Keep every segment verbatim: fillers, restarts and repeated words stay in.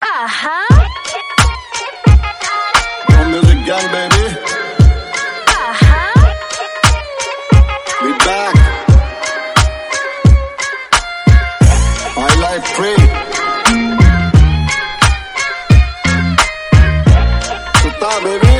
Uh-huh. More music gang, baby. Uh-huh. We back. My life free. Sutta, baby.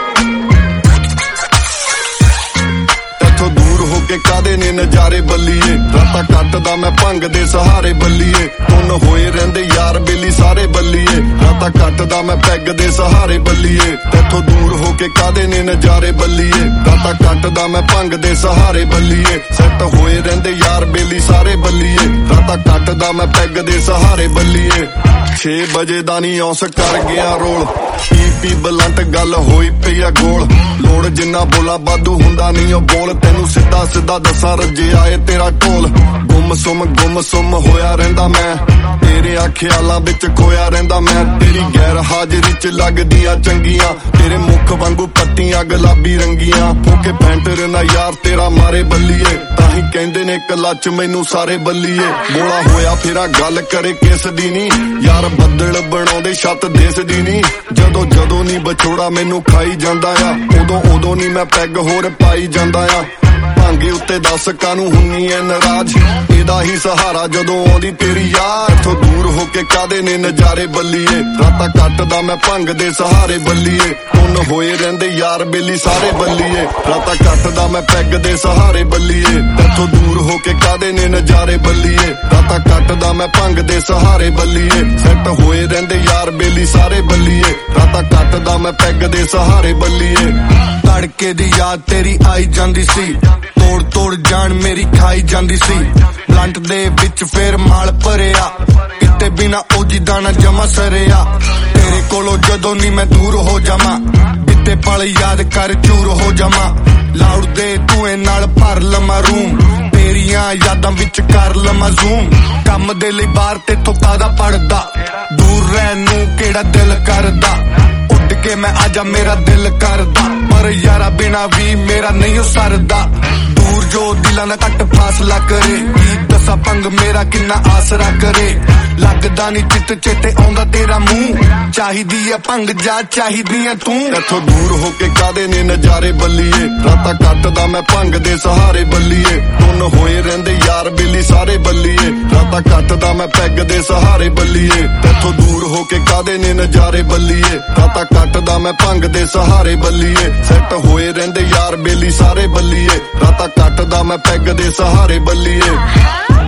Tethੋਂ ਦੂਰ ਹੋ ਕੇ ਕਾਦੇ ਨੇ ਨਜ਼ਾਰੇ ਬੱਲੀਏ, ਰਾਤਾਂ ਕੱਟਦਾ ਮੈਂ ਭੰਗ ਦੇ ਸਹਾਰੇ ਬੱਲੀਏ, ਤੁੰਨ ਹੋਏ ਰਹਿੰਦੇ ਯਾਰ ਬੇਲੀ ਸਾਰੇ ਬੱਲੀਏ, ਰਾਤਾਂ ਕੱਟਦਾ ਮੈਂ ਪੈਗ ਦੇ ਸਹਾਰੇ ਬੱਲੀਏ, ਤੇਥੋਂ ਦੂਰ ਹੋ ਕੇ ਕਾਦੇ ਨੇ ਨਜ਼ਾਰੇ ਬੱਲੀਏ, ਰਾਤਾਂ ਕੱਟਦਾ ਮੈਂ ਭੰਗ ਦੇ ਸਹਾਰੇ ਬੱਲੀਏ, ਸੈੱਟ ਹੋਏ ਰਹਿੰਦੇ ਯਾਰ ਬੇਲੀ ਸਾਰੇ ਬੱਲੀਏ, ਰਾਤਾਂ ਕੱਟਦਾ ਮੈਂ ਪੈਗ ਦੇ ਸਹਾਰੇ ਬੱਲੀਏ। ਛੇ ਵਜੇ ਦਾ ਨੀ ਔਸ ਕਰ ਗਿਆ ਰੋਲ, ਪੀ ਪੀ ਬਲੰਟ ਗੱਲ ਹੋਈ ਪਈ ਆ ਗੋਲ, ਲੋੜ ਜਿੰਨਾ ਬੋਲਾ ਵਾਧੂ ਹੁੰਦਾ ਨਹੀਂ ਉਹ ਬੋਲ, ਤੈਨੂੰ ਸਿੱਧਾ ਸਿੱਧਾ ਦੱਸਾਂ ਰੱਜਿਆ ਏ ਤੇਰਾ ਢੋਲ, ਗੁੰਮ ਸੁੰਮ ਗੁੰਮ ਸੁੰਮ ਹੋਇਆ ਰਹਿੰਦਾ ਮੈਂ, ਤੇਰੇ ਆ ਖਿਆਲਾਂ ਵਿੱਚ ਖੋਇਆ ਰਹਿੰਦਾ ਮੈਂ, ਤੇਰੀ ਗੈਰ ਹਾਜ਼ਰੀ ਚ ਲੱਗਦੀਆਂ ਚੰਗੀਆਂ, ਤੇਰੇ ਮੁੱਖ ਵਾਂਗੂ ਪੱਤੀਆਂ ਗੁਲਾਬੀ ਰੰਗੀਆਂ, ਫੋਕੇ ਪੈਂਟਰ ਨਾ ਯਾਰ ਤੇਰਾ ਮਾਰੇ ਬੱਲੀਏ, ਤਾਂ ਹੀ ਕਹਿੰਦੇ ਨੇ ਕਲੱਚ ਮੈਨੂੰ ਸਾਰੇ ਬੱਲੀਏ, ਬੋਲਾ ਹੋਇਆ ਫੇਰਾ ਗੱਲ ਕਰੇ ਕਿਸ ਦੀ ਨੀ, ਯਾਰ ਬੱਦਲ ਬਣਾਉਂਦੇ ਛੱਤ ਦਿਸਦੀ ਨੀ, ਜਦੋਂ ਜਦੋਂ ਨੀ ਵਿਛੋੜਾ ਮੈਨੂੰ ਖਾਈ ਜਾਂਦਾ ਆ, ਉਦੋਂ ਉਦੋਂ ਨੀ ਮੈਂ ਪੈਗ ਹੋਰ ਪਾਈ ਜਾਂਦਾ ਆ, ਭਾਂਗੇ ਉੱਤੇ ਦੱਸ ਕਾਨੂੰ ਹੁੰਨੀ ਐ ਨਾਰਾਜ਼, ਇਹਦਾ ਹੀ ਸਹਾਰਾ ਜਦੋਂ ਆਉਂਦੀ ਤੇਰੀ ਯਾਰ, ਇੱਥੋਂ ਦੂਰ ਹੋ ਕੇ ਕਾਦੇ ਨੇ ਨਜ਼ਾਰੇ ਬੱਲੀਏ, ਰਾਤਾਂ ਕੱਟਦਾ ਮੈਂ ਭੰਗ ਦੇ ਸਹਾਰੇ ਬੱਲੀਏ, ਤੁੰਨ ਹੋਏ ਰਹਿੰਦੇ ਯਾਰ ਬੇਲੀ ਸਾਰੇ ਬੱਲੀਏ, ਰਾਤਾਂ ਕੱਟਦਾ ਮੈਂ ਪੈਗ ਦੇ ਸਹਾਰੇ ਬੱਲੀਏ, ਇੱਥੋਂ ਦੂਰ ਹੋ ਕੇ ਕਾਦੇ ਨੇ ਨਜ਼ਾਰੇ ਬੱਲੀਏ, ਰਾਤਾਂ ਕੱਟਦਾ ਮੈਂ ਭੰਗ ਦੇ ਸਹਾਰੇ ਬੱਲੀਏ, ਸੈੱਟ ਹੋਏ ਰਹਿੰਦੇ ਯਾਰ ਬੇਲੀ ਸਾਰੇ ਬੱਲੀਏ, ਰਾਤਾਂ ਕੱਟਦਾ ਮੈਂ ਪੈਗ ਦੇ ਸਹਾਰੇ ਬੱਲੀਏ। ਤੜਕੇ ਦੀ ਯਾਦ ਤੇਰੀ ਆਈ ਜਾਂਦੀ ਸੀ, ਤੋੜ ਤੋੜ ਜਾਨ ਮੇਰੀ ਖਾਈ ਜਾਂਦੀ ਸੀ, ਬਲੰਟ ਦੇ ਵਿੱਚ ਫੇਰ ਮਾਲ ਭਰਿਆ, ਕਿਤੇ ਬਿਨਾ ਉਹ ਜਿੱਦਾਂ ਨਾ ਜਮਾ ਸਰਿਆ, ਤੇਰੇ ਕੋਲੋਂ ਜਦੋਂ ਨੀ ਮੈਂ ਦੂਰ ਹੋ ਜਾਵਾਂ, ਕਿਤੇ ਪਲ ਯਾਦ ਕਰ ਚੂਰ ਹੋ ਜਾਵਾਂ, ਲਾਉਡ ਦੇ ਧੂਏ ਨਾਲ ਭਰ ਲਵਾਂ ਰੂਮ, ਤੇਰੀਆਂ ਯਾਦਾਂ ਵਿੱਚ ਕਰ ਲਵਾਂ ਜ਼ੂਮ, ਕੰਮ ਦੇ ਲਈ ਬਾਹਰ ਤੇਥੋਂ ਕਾਹਦਾ ਪੜਦਾ, ਦੂਰ ਰਹਿਣ ਨੂੰ ਕਿਹੜਾ ਦਿਲ ਕਰਦਾ, ਉੱਡ ਕੇ ਮੈਂ ਆਜਾ ਮੇਰਾ ਦਿਲ ਕਰਦਾ, ਪਰ ਯਾਰਾ ਬਿਨਾ ਵੀ ਮੇਰਾ ਨਹੀਂ ਉਹ ਸਰਦਾ, ਦੂਰ ਜੋ ਦਿਲਾਂ ਦਾ ਘੱਟ ਫਾਸਲਾ ਕਰੇ, ਕੀ ਦੱਸਾਂ ਪੰਗ ਮੇਰਾ ਕਿੰਨਾ ਆਸਰਾ ਕਰੇ, ਲੱਗਦਾ ਨੀ ਚਿੱਤ ਚੇਤੇ ਆਉਂਦਾ ਤੇਰਾ ਮੂੰਹ, ਚਾਹੀਦੀ ਐ ਭੰਗ ਜਾ ਚਾਹੀਦੀ ਐ ਤੂੰ, ਇੱਥੋਂ ਦੂਰ ਹੋ ਕੇ ਕਾਦੇ ਨੇ ਨਜ਼ਾਰੇ ਬੱਲੀਏ, ਰਾਤਾਂ ਕੱਟਦਾ ਮੈਂ ਭੰਗ ਦੇ ਸਹਾਰੇ ਬੱਲੀਏ, ਤੁੰਨ ਹੋਏ ਰਹਿੰਦੇ ਯਾਰ ਬੇਲੀ ਸਾਰੇ ਬੱਲੀਏ, ਰਾਤਾਂ ਕੱਟਦਾ ਮੈਂ ਪੈਗ ਦੇ ਸਹਾਰੇ ਬੱਲੀਏ, ਇੱਥੋਂ ਦੂਰ ਹੋ ਕੇ ਕਾਦੇ ਨੇ ਨਜ਼ਾਰੇ ਬੱਲੀਏ, ਰਾਤਾਂ ਕੱਟਦਾ ਮੈਂ ਭੰਗ ਦੇ ਸਹਾਰੇ ਬੱਲੀਏ, ਸੈੱਟ ਹੋਏ ਰਹਿੰਦੇ ਯਾਰ ਬੇਲੀ ਸਾਰੇ ਬੱਲੀਏ, ਰਾਤਾਂ ਕੱਟਦਾ ਮੈਂ ਪੈਗ ਦੇ ਸਹਾਰੇ ਬੱਲੀਏ।